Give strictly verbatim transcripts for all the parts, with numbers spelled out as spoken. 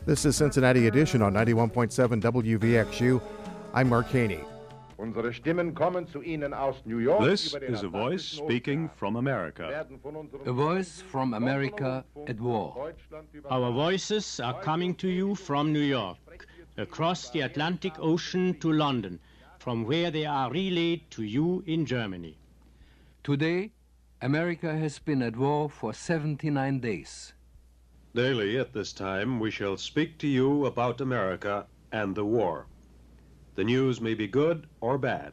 This is Cincinnati Edition on ninety-one point seven W V X U. I'm Mark Haney. This is a voice speaking from America. A voice from America at war. Our voices are coming to you from New York, across the Atlantic Ocean to London, from where they are relayed to you in Germany. Today, America has been at war for seventy-nine days. Daily at this time, we shall speak to you about America and the war. The news may be good or bad.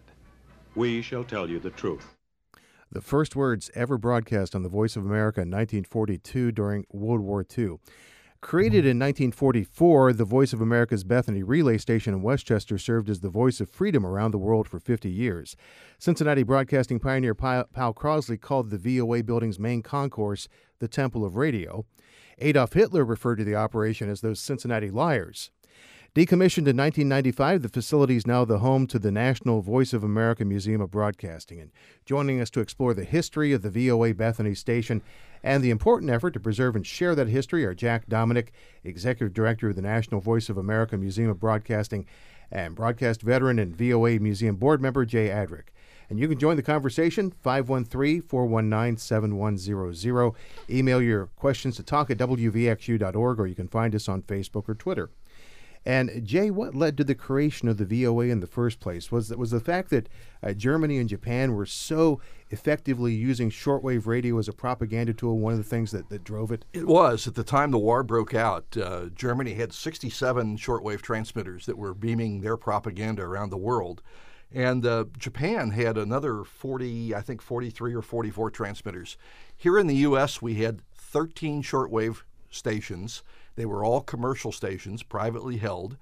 We shall tell you the truth. The first words ever broadcast on the Voice of America in nineteen forty-two during World War Two. Created in nineteen forty-four, the Voice of America's Bethany relay station in Westchester served as the voice of freedom around the world for fifty years. Cincinnati broadcasting pioneer Pal Crosley called the V O A building's main concourse the Temple of Radio. Adolf Hitler referred to the operation as those Cincinnati liars. Decommissioned in nineteen ninety-five, the facility is now the home to the National Voice of America Museum of Broadcasting. And joining us to explore the history of the V O A Bethany station and the important effort to preserve and share that history are Jack Dominick, Executive Director of the National Voice of America Museum of Broadcasting, and broadcast veteran and V O A Museum board member Jay Adrick. And you can join the conversation, five one three, four one nine, seven one zero zero. Email your questions to talk at W V X U dot org, or you can find us on Facebook or Twitter. And Jay, what led to the creation of the V O A in the first place? Was that was the fact that uh, Germany and Japan were so effectively using shortwave radio as a propaganda tool, one of the things that, that drove it? It was. At the time the war broke out, uh, Germany had sixty-seven shortwave transmitters that were beaming their propaganda around the world. And uh, Japan had another forty, I think forty-three or forty-four transmitters. Here in the U S, we had thirteen shortwave stations. They were all commercial stations, privately held.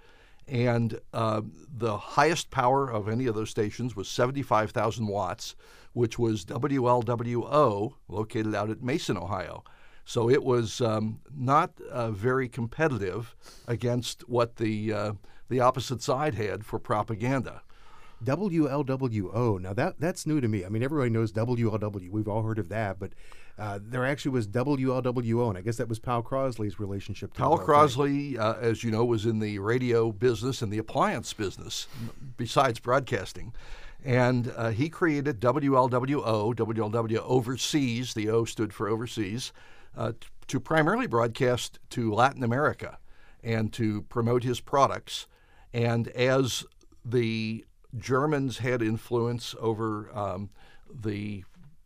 And uh, the highest power of any of those stations was seventy-five thousand watts, which was W L W O, located out at Mason, Ohio. So it was um, not uh, very competitive against what the, uh, the opposite side had for propaganda. W L W O. Now, that that's new to me. I mean, everybody knows W L W. We've all heard of that. But uh, there actually was W L W O, and I guess that was Pal Crosley's relationship to Pal the Crosley, uh, as you know, was in the radio business and the appliance business, besides broadcasting. And uh, he created W L W O, W L W Overseas, the O stood for overseas, uh, t- to primarily broadcast to Latin America and to promote his products. And as the Germans had influence over um, the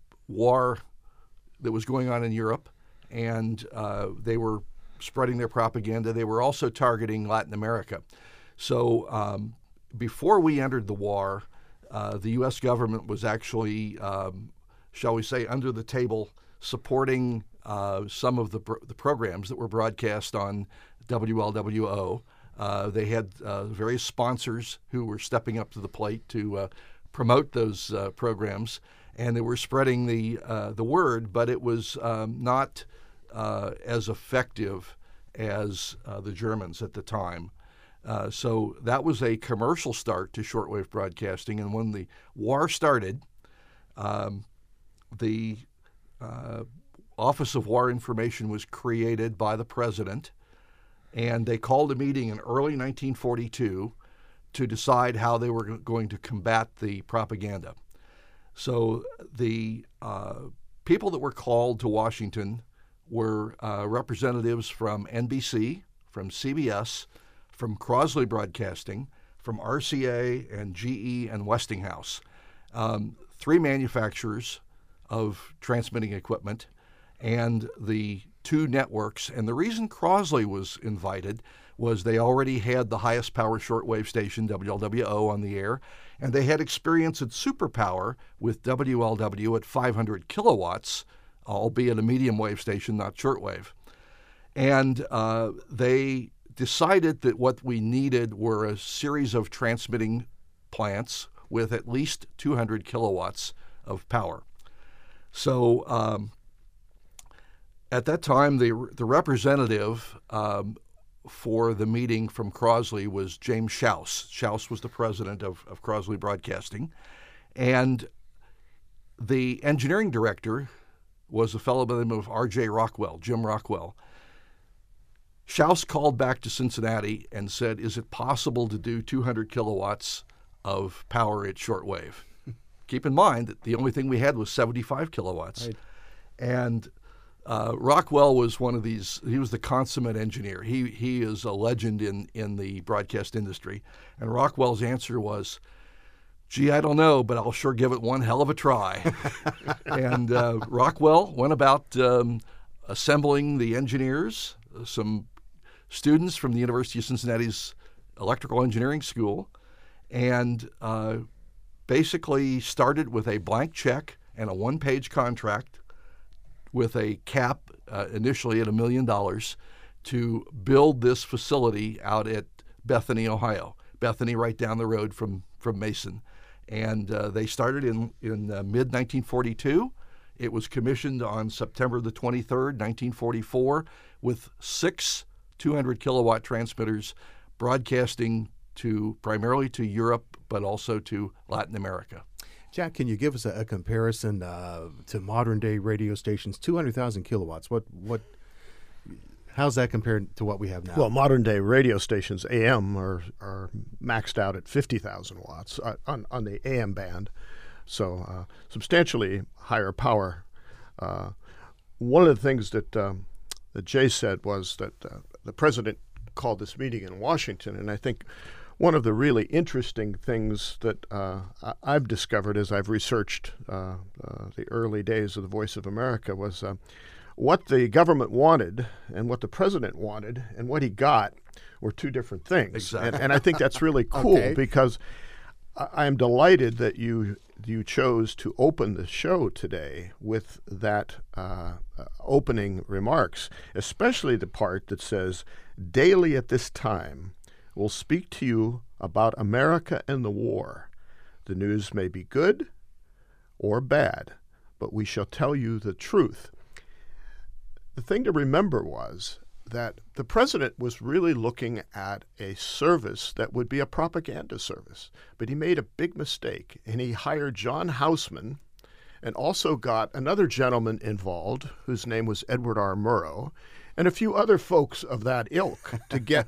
war that was going on in Europe, and uh, they were spreading their propaganda. They were also targeting Latin America. So um, before we entered the war, uh, the U S government was actually, um, shall we say, under the table supporting uh, some of the, pro- the programs that were broadcast on W L W O. Uh, they had uh, various sponsors who were stepping up to the plate to uh, promote those uh, programs, and they were spreading the uh, the word, but it was um, not uh, as effective as uh, the Germans at the time. Uh, so that was a commercial start to shortwave broadcasting, and when the war started, um, the uh, Office of War Information was created by the president. And they called a meeting in early nineteen forty-two to decide how they were going to combat the propaganda. So the uh, people that were called to Washington were uh, representatives from N B C, from C B S, from Crosley Broadcasting, from R C A and G E and Westinghouse, um, three manufacturers of transmitting equipment, and the two networks. And the reason Crosley was invited was they already had the highest power shortwave station, W L W O, on the air, and they had experience at superpower with W L W at five hundred kilowatts, albeit a medium wave station, not shortwave. And uh, they decided that what we needed were a series of transmitting plants with at least two hundred kilowatts of power. So um, at that time, the the representative um, for the meeting from Crosley was James Schaus. Schaus was the president of, of Crosley Broadcasting. And the engineering director was a fellow by the name of R J Rockwell, Jim Rockwell. Schaus called back to Cincinnati and said, is it possible to do two hundred kilowatts of power at shortwave? Keep in mind that the only thing we had was seventy-five kilowatts. Right. And uh, Rockwell was one of these, he was the consummate engineer. He he is a legend in, in the broadcast industry. And Rockwell's answer was, gee, I don't know, but I'll sure give it one hell of a try. And uh, Rockwell went about um, assembling the engineers, some students from the University of Cincinnati's Electrical Engineering School, and uh, basically started with a blank check and a one-page contract with a cap uh, initially at a million dollars to build this facility out at Bethany, Ohio. Bethany right down the road from, from Mason. And uh, they started in, in uh, mid nineteen forty-two. It was commissioned on September the twenty-third, nineteen forty-four, with six two hundred kilowatt transmitters broadcasting to primarily to Europe, but also to Latin America. Jack, can you give us a, a comparison uh, to modern day radio stations? two hundred thousand kilowatts. What what? How's that compared to what we have now? Well, modern day radio stations, A M, are are maxed out at fifty thousand watts uh, on on the A M band, so uh, substantially higher power. Uh, one of the things that um, that Jay said was that uh, the president called this meeting in Washington, and I think one of the really interesting things that uh, I've discovered as I've researched uh, uh, the early days of the Voice of America was uh, what the government wanted and what the president wanted and what he got were two different things. Exactly. And, and I think that's really cool Okay. because I I am delighted that you you chose to open the show today with that uh, uh, opening remarks, especially the part that says, daily at this time, we'll speak to you about America and the war. The news may be good or bad, but we shall tell you the truth. The thing to remember was that the president was really looking at a service that would be a propaganda service, but he made a big mistake, and he hired John Houseman and also got another gentleman involved whose name was Edward R. Murrow, and a few other folks of that ilk to get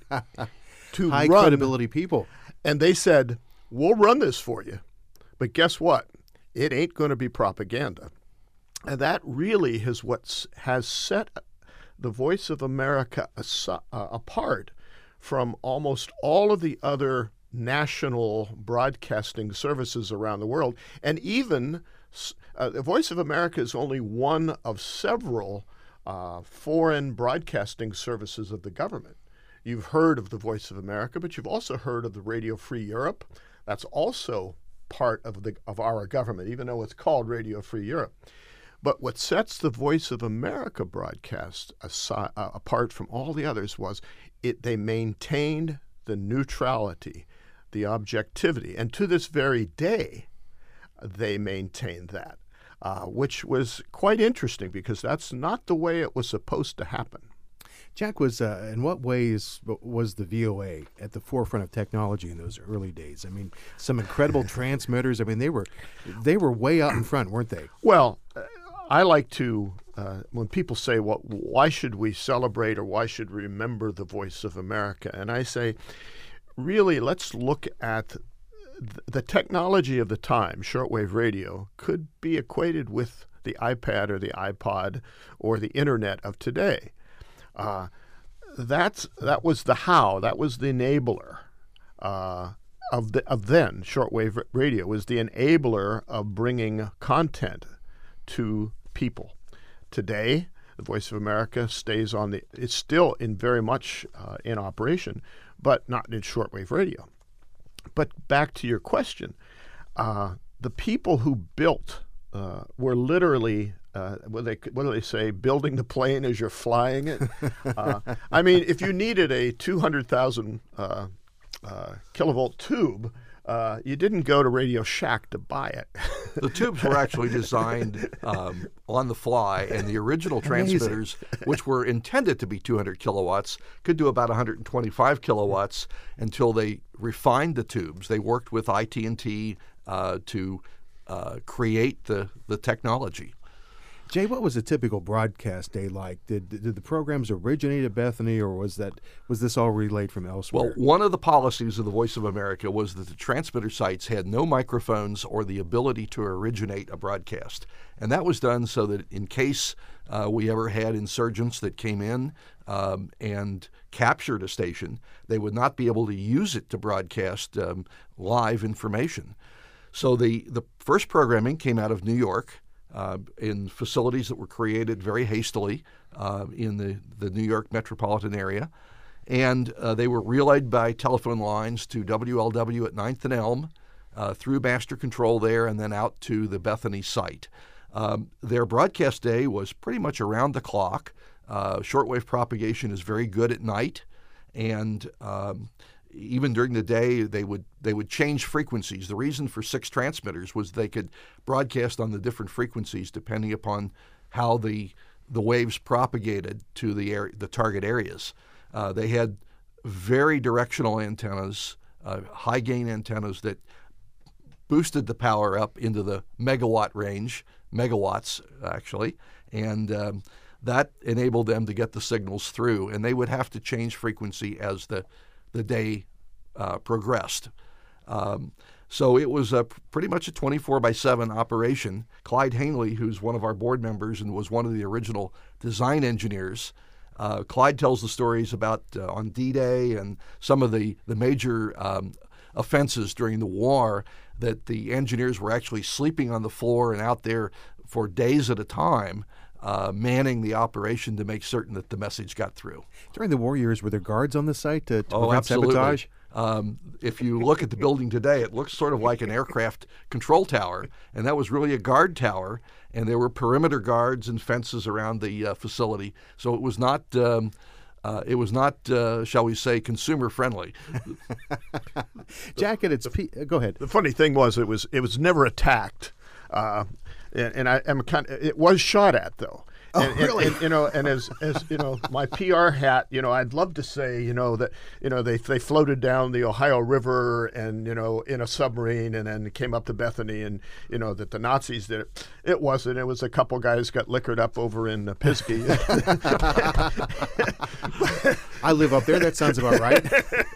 to High run. credibility people. And they said, we'll run this for you, but guess what? It ain't going to be propaganda. And that really is what has set the Voice of America asi- uh, apart from almost all of the other national broadcasting services around the world. And even uh, the Voice of America is only one of several uh, foreign broadcasting services of the government. You've heard of the Voice of America, but you've also heard of the Radio Free Europe. That's also part of the of our government, even though it's called Radio Free Europe. But what sets the Voice of America broadcast aside, uh, apart from all the others was it they maintained the neutrality, the objectivity, and to this very day, they maintain that, uh, which was quite interesting because that's not the way it was supposed to happen. Jack, was uh, in what ways was the V O A at the forefront of technology in those early days? I mean, some incredible transmitters. I mean, they were they were way out in front, weren't they? Well, uh, I like to, uh, when people say, well, why should we celebrate or why should we remember the Voice of America? And I say, really, let's look at th- the technology of the time. Shortwave radio could be equated with the iPad or the iPod or the Internet of today. Uh, that's that was the how. That was the enabler uh, of the of then. Shortwave radio was the enabler of bringing content to people. Today, the Voice of America stays on the. It's still in very much uh, in operation, but not in shortwave radio. But back to your question, uh, the people who built uh, were literally. Uh, what, they, what do they say? Building the plane as you're flying it. Uh, I mean, if you needed a two hundred thousand uh, uh, kilovolt tube, uh, you didn't go to Radio Shack to buy it. The tubes were actually designed um, on the fly, and the original transmitters, which were intended to be two hundred kilowatts, could do about one hundred twenty-five kilowatts until they refined the tubes. They worked with I T and T uh, to uh, create the, the technology. Jay, what was a typical broadcast day like? Did did the programs originate at Bethany, or was that was this all relayed from elsewhere? Well, one of the policies of the Voice of America was that the transmitter sites had no microphones or the ability to originate a broadcast. And that was done so that in case uh, we ever had insurgents that came in um, and captured a station, they would not be able to use it to broadcast um, live information. So the, the first programming came out of New York uh, in facilities that were created very hastily uh, in the, the New York metropolitan area. And uh, they were relayed by telephone lines to W L W at ninth and Elm, uh, through master control there, and then out to the Bethany site. Um, their broadcast day was pretty much around the clock. Uh, shortwave propagation is very good at night, and um, even during the day, they would they would change frequencies. The reason for six transmitters was they could broadcast on the different frequencies depending upon how the the waves propagated to the area, the target areas. Uh, they had very directional antennas, uh, high gain antennas that boosted the power up into the megawatt range, megawatts actually, and um, that enabled them to get the signals through. And they would have to change frequency as the the day uh, progressed. Um, so it was a, pretty much a twenty-four by seven operation. Clyde Hanley, who's one of our board members and was one of the original design engineers, uh, Clyde tells the stories about uh, on D-Day and some of the, the major um, offenses during the war, that the engineers were actually sleeping on the floor and out there for days at a time, uh, manning the operation to make certain that the message got through. During the war years, were there guards on the site to, to oh, prevent absolutely. sabotage? Um, if you look at the building today, it looks sort of like an aircraft control tower, and that was really a guard tower, and there were perimeter guards and fences around the uh, facility. So it was not, um, uh, it was not, uh, shall we say, consumer friendly. Jack, it's P- go ahead. The funny thing was, it was it was never attacked, uh, and, and I am kind of, it was shot at though. Oh, and, really? And, and, you know, and as, as you know, my P R hat, you know, I'd love to say, you know, that, you know, they they floated down the Ohio River and, you know, in a submarine and then came up to Bethany and, you know, that the Nazis did it. It wasn't. It was a couple guys got liquored up over in uh, Pisgah. I live up there. That sounds about right.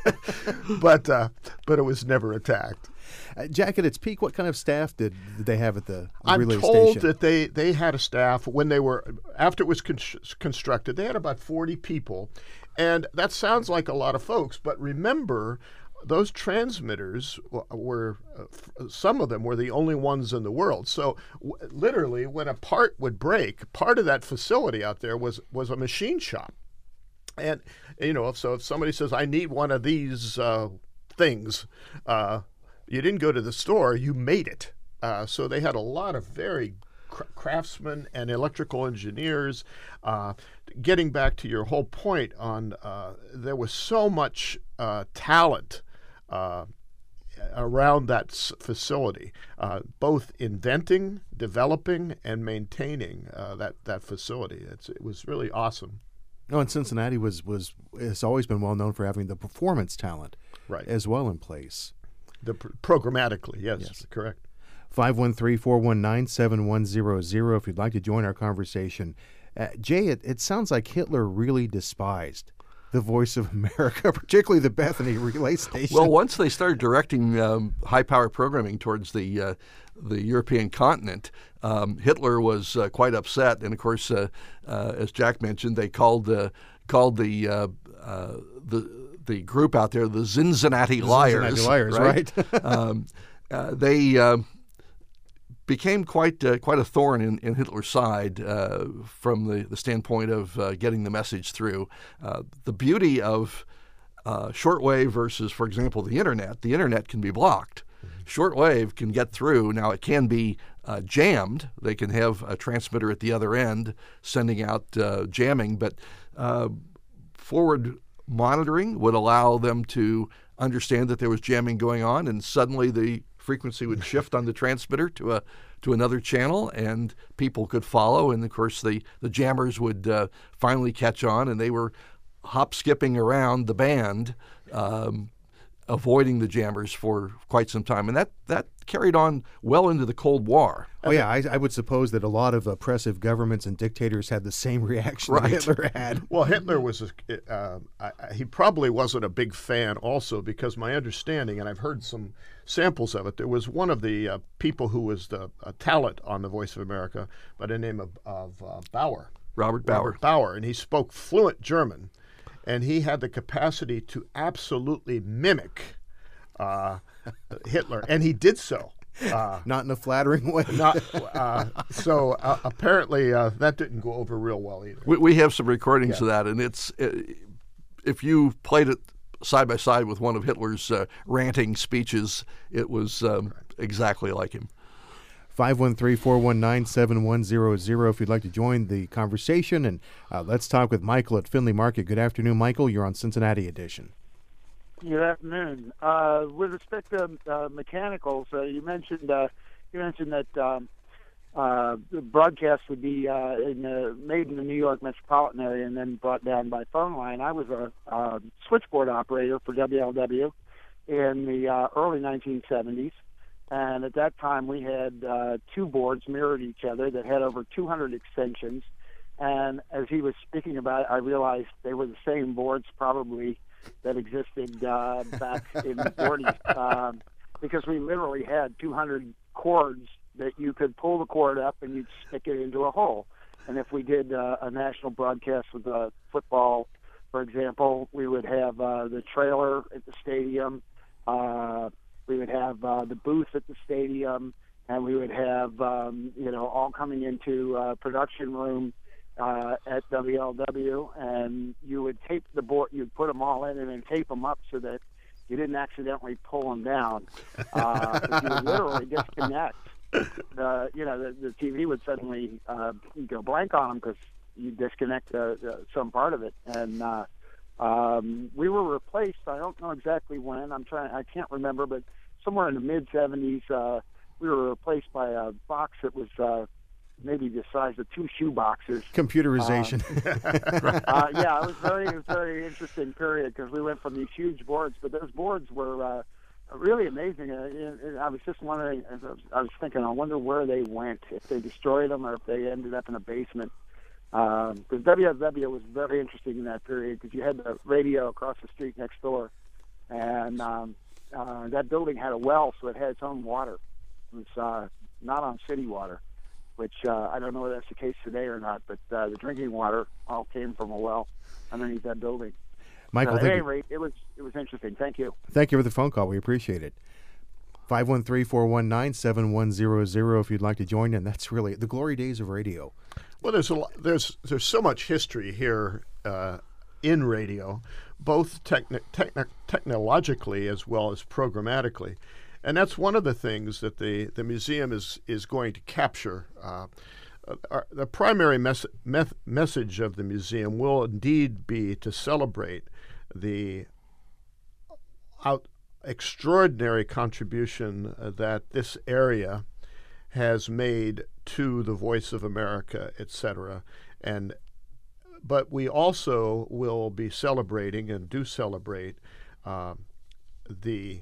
but uh, but it was never attacked. Uh, Jack, at its peak, what kind of staff did, did they have at the, the I'm relay told station? that they, they had a staff when they were, after it was con- constructed, they had about forty people. And that sounds like a lot of folks, but remember, those transmitters were, uh, some of them were the only ones in the world. So w- literally, when a part would break, part of that facility out there was, was a machine shop. And, you know, so if somebody says, I need one of these uh, things, uh, you didn't go to the store, you made it. Uh, so they had a lot of very cr- craftsmen and electrical engineers. Uh, getting back to your whole point on, uh, there was so much uh, talent uh, around that s- facility, uh, both inventing, developing, and maintaining uh, that, that facility. It's, it was really awesome. No, and Cincinnati was was has always been well known for having the performance talent, Right. as well in place. The pr- programmatically, yes, Yes. correct. five one three, four one nine, seven one zero zero if you'd like to join our conversation. Uh, Jay, it, it sounds like Hitler really despised the Voice of America, particularly the Bethany relay station. Well, once they started directing um, high-power programming towards the uh, the European continent, um, Hitler was uh, quite upset. And of course, uh, uh, as Jack mentioned, they called uh, called the uh, uh, the the group out there the Cincinnati Liars. Cincinnati Liars, right? um, uh, they uh, became quite uh, quite a thorn in, in Hitler's side uh, from the, the standpoint of uh, getting the message through. Uh, the beauty of uh, shortwave versus, for example, the internet, the internet can be blocked. Mm-hmm. Shortwave can get through. Now, it can be uh, jammed. They can have a transmitter at the other end sending out uh, jamming, but uh, forward monitoring would allow them to understand that there was jamming going on, and suddenly the frequency would shift on the transmitter to a to another channel, and people could follow. And of course, the the jammers would uh, finally catch on, and they were hop skipping around the band, um, avoiding the jammers for quite some time, and that, that carried on well into the Cold War. Oh yeah, I, I would suppose that a lot of oppressive governments and dictators had the same reaction Right. that Hitler had. Well, Hitler was, a, uh, I, I- he probably wasn't a big fan also, because my understanding, and I've heard some samples of it, there was one of the uh, people who was the uh, talent on The Voice of America by the name of, of uh, Bauer. Robert Bauer. Robert Bauer, and he spoke fluent German, and he had the capacity to absolutely mimic uh, Hitler, and he did so. Uh, Not in a flattering way. not uh, so. Uh, apparently, uh, that didn't go over real well either. We, we have some recordings Yeah. of that, and it's it, if you played it side by side with one of Hitler's uh, ranting speeches, it was um, exactly like him. five one three, four one nine, seven one zero zero if you'd like to join the conversation. And uh, let's talk with Michael at Findlay Market. Good afternoon, Michael. You're on Cincinnati Edition. Good afternoon. Uh, with respect to uh, mechanicals, uh, you mentioned uh, you mentioned that um, uh, the broadcast would be uh, in the, made in the New York metropolitan area and then brought down by phone line. I was a uh, switchboard operator for W L W in the uh, early nineteen seventies, and at that time we had uh, two boards mirrored each other that had over two hundred extensions. And as he was speaking about it, I realized they were the same boards probably that existed uh, back in the forties, um, because we literally had two hundred cords that you could pull the cord up and you'd stick it into a hole. And if we did uh, a national broadcast with uh, football, for example, we would have uh, the trailer at the stadium, uh, we would have uh, the booth at the stadium, and we would have, um, you know, all coming into uh, production room Uh, at W L W, and you would tape the board, you'd put them all in and then tape them up so that you didn't accidentally pull them down. Uh, you would literally disconnect. The, you know, the, the T V would suddenly uh, go blank on them because you disconnect uh, uh, some part of it. And uh, um, we were replaced. I don't know exactly when. I'm trying. I can't remember, but somewhere in the mid seventies, uh, we were replaced by a box that was Uh, maybe the size of two shoe boxes. Computerization. Uh, uh, yeah, it was very, it was a very interesting period because we went from these huge boards, but those boards were uh, really amazing. Uh, and I was just wondering, as I was, I was thinking, I wonder where they went, if they destroyed them or if they ended up in a basement. Because W L W was very interesting in that period because you had the radio across the street next door, and um, uh, that building had a well, so it had its own water. It was uh, not on city water, which uh, I don't know whether that's the case today or not, but uh, the drinking water all came from a well underneath that building. Michael, Uh, at thank any you. rate, it was it was interesting. Thank you. Thank you for the phone call. We appreciate it. five one three, four one nine, seven one zero zero if you'd like to join in. That's really the glory days of radio. Well, there's a lot, there's there's so much history here uh, in radio, both techni- techni- technologically as well as programmatically, and that's one of the things that the, the museum is is going to capture. Uh, uh, the primary mes- meth- message of the museum will indeed be to celebrate the out extraordinary contribution uh, that this area has made to the Voice of America, et cetera. And but we also will be celebrating and do celebrate uh, the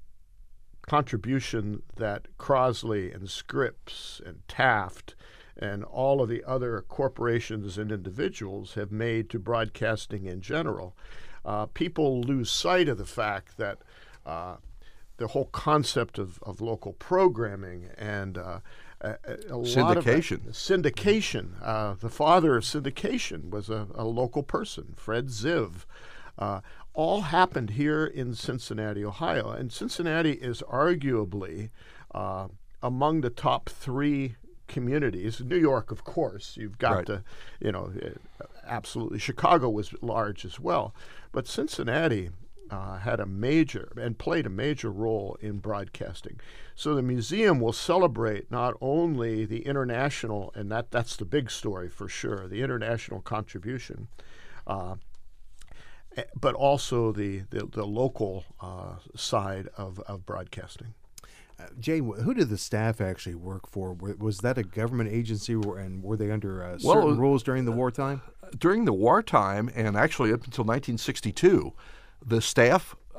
contribution that Crosley and Scripps and Taft and all of the other corporations and individuals have made to broadcasting in general. Uh, people lose sight of the fact that uh, the whole concept of, of local programming and uh, a, a lot of Syndication. it- syndication. Uh, the father of syndication was a, a local person, Fred Ziv. Uh, all happened here in Cincinnati, Ohio. And Cincinnati is arguably uh, among the top three communities. New York, of course, you've got Right. to, you know, uh, absolutely. Chicago was large as well. But Cincinnati uh, had a major and played a major role in broadcasting. So the museum will celebrate not only the international, and that, that's the big story for sure, the international contribution, uh, eh, but also the, the, the local uh, side of, of broadcasting. Uh, Jay, wh- who did the staff actually work for? Wa- Was that a government agency, or- and were they under uh, Well, certain uh, rules during the wartime? During the wartime, and actually up until nineteen sixty-two, the staff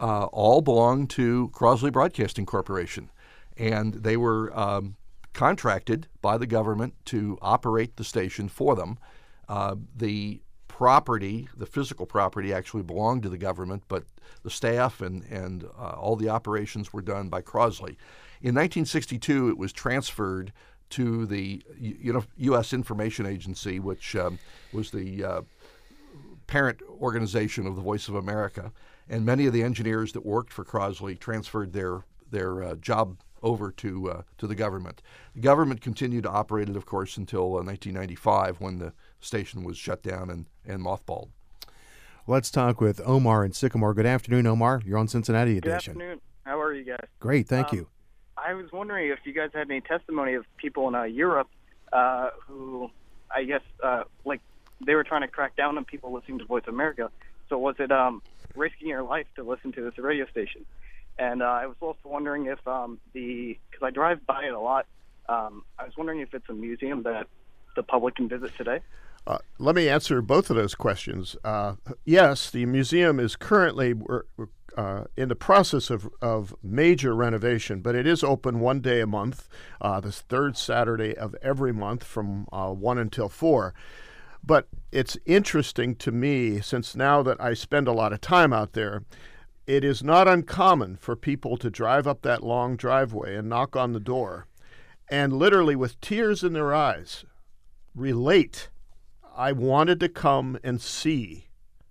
uh, all belonged to Crosley Broadcasting Corporation, and they were um, contracted by the government to operate the station for them. Uh, the property, the physical property, actually belonged to the government, but the staff and, and uh, all the operations were done by Crosley. In nineteen sixty-two, it was transferred to the you know, U S Information Agency, which um, was the uh, parent organization of the Voice of America, and many of the engineers that worked for Crosley transferred their their uh, job over to uh, to the government. The government continued to operate it, of course, until uh, nineteen ninety-five, when the station was shut down and, and mothballed. Let's talk with Omar in Sycamore. Good afternoon, Omar. You're on Cincinnati Good Edition. afternoon. How are you guys? Great, thank Um, you. I was wondering if you guys had any testimony of people in uh, Europe uh, who, I guess, uh, like they were trying to crack down on people listening to Voice of America. So was it um, risking your life to listen to this radio station? And uh, I was also wondering if um, the, because I drive by it a lot, um, I was wondering if it's a museum that the public can visit today. Uh, let me answer both of those questions. Uh, yes, the museum is currently uh, in the process of, of major renovation, but it is open one day a month, uh, this third Saturday of every month from uh, one until four. But it's interesting to me, since now that I spend a lot of time out there, it is not uncommon for people to drive up that long driveway and knock on the door and literally with tears in their eyes relate, I wanted to come and see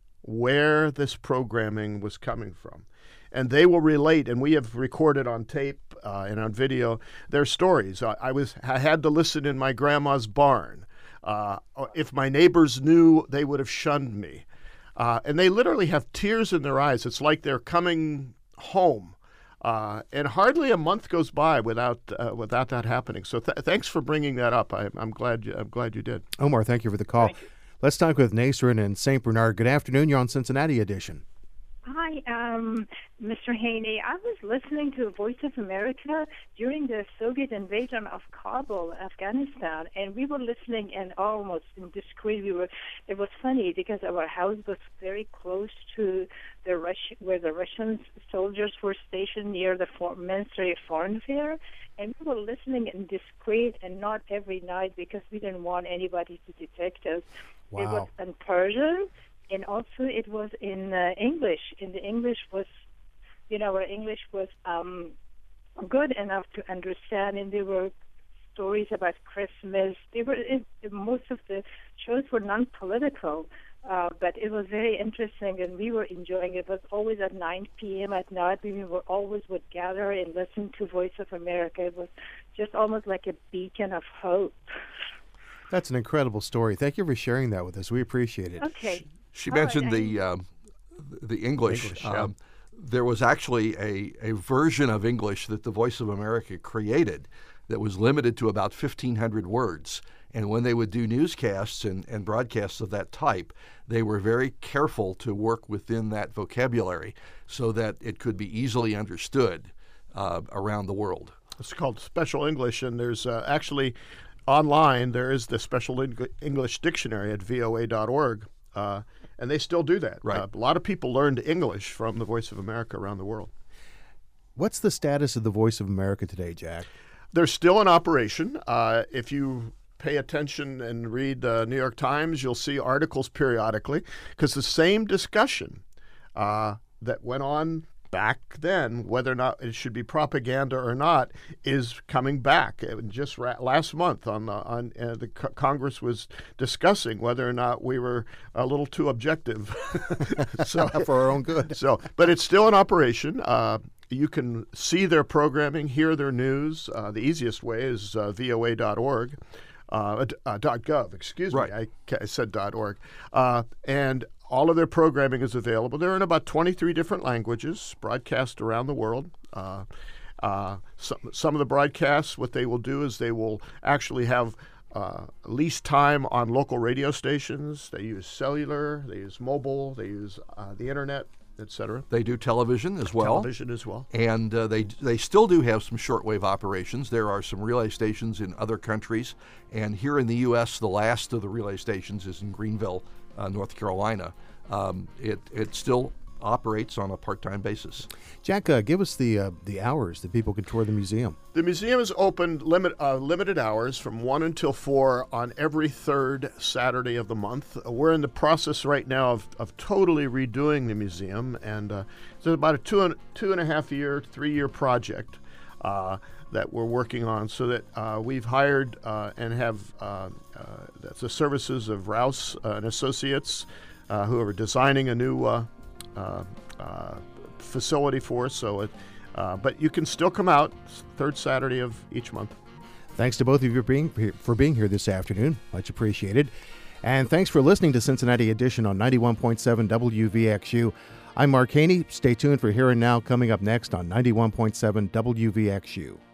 where this programming was coming from. And they will relate, and we have recorded on tape uh, and on video their stories. I, I was I had to listen in my grandma's barn. Uh, if my neighbors knew, they would have shunned me. Uh, and they literally have tears in their eyes. It's like they're coming home. Uh, and hardly a month goes by without uh, without that happening. So th- thanks for bringing that up. I, I'm glad you, I'm glad you did. Omar, thank you for the call. Let's talk with Nasrin in Saint Bernard. Good afternoon. You're on Cincinnati Edition. Hi, um, Mister Haney. I was listening to Voice of America during the Soviet invasion of Kabul, Afghanistan, and we were listening and almost indiscreet. We were. It was funny because our house was very close to the Rush, where the Russian soldiers were stationed near the for, Ministry of Foreign Affairs, and we were listening in discreet and not every night because we didn't want anybody to detect us. Wow. It was in Persian. And also it was in uh, English, and the English was, you know, our English was um, good enough to understand, and there were stories about Christmas. They were it, most of the shows were non-political, uh, but it was very interesting, and we were enjoying it. It was always at nine p.m. at night. We were always would gather and listen to Voice of America. It was just almost like a beacon of hope. That's an incredible story. Thank you for sharing that with us. We appreciate it. Okay. She All mentioned right, the um, the English. English, yeah. um, there was actually a, a version of English that the Voice of America created that was limited to about fifteen hundred words. And when they would do newscasts and, and broadcasts of that type, they were very careful to work within that vocabulary so that it could be easily understood uh, around the world. It's called Special English, and there's uh, actually online there is the Special Eng- English Dictionary at V O A dot org. Uh, and they still do that. Right. Uh, a lot of people learned English from the Voice of America around the world. What's the status of the Voice of America today, Jack? They're still in operation. Uh, if you pay attention and read the uh, New York Times, you'll see articles periodically, because the same discussion uh, that went on back then, whether or not it should be propaganda or not, is coming back. It just ra- last month, on the, on uh, the co- Congress was discussing whether or not we were a little too objective. so for our own good. So, but it's still in operation. Uh, you can see their programming, hear their news. Uh, the easiest way is uh, V O A dot org. Uh, uh, .gov, excuse right. me, I, I said .org. Uh, and all of their programming is available. They're in about twenty-three different languages, broadcast around the world. Uh, uh, some, some of the broadcasts, what they will do is they will actually have uh, least time on local radio stations. They use cellular, they use mobile, they use uh, the internet, et cetera. They do television as well. Television as well. And uh, they they still do have some shortwave operations. There are some relay stations in other countries. And here in the U S, the last of the relay stations is in Greenville, uh, North Carolina. Um, it, it still operates on a part-time basis. Jack, uh, give us the uh, the hours that people can tour the museum. The museum is open limit uh, limited hours from one until four on every third Saturday of the month. Uh, we're in the process right now of, of totally redoing the museum, and uh, it's about a two and two and a half year, three year project uh, that we're working on. So that uh, we've hired uh, and have uh, uh, the services of Rouse uh, and Associates, uh, who are designing a new uh, uh, uh, facility for us. So it. Uh, but you can still come out third Saturday of each month. Thanks to both of you for being, for being here this afternoon. Much appreciated. And thanks for listening to Cincinnati Edition on ninety-one point seven W V X U. I'm Mark Haney. Stay tuned for Here and Now coming up next on ninety-one point seven W V X U.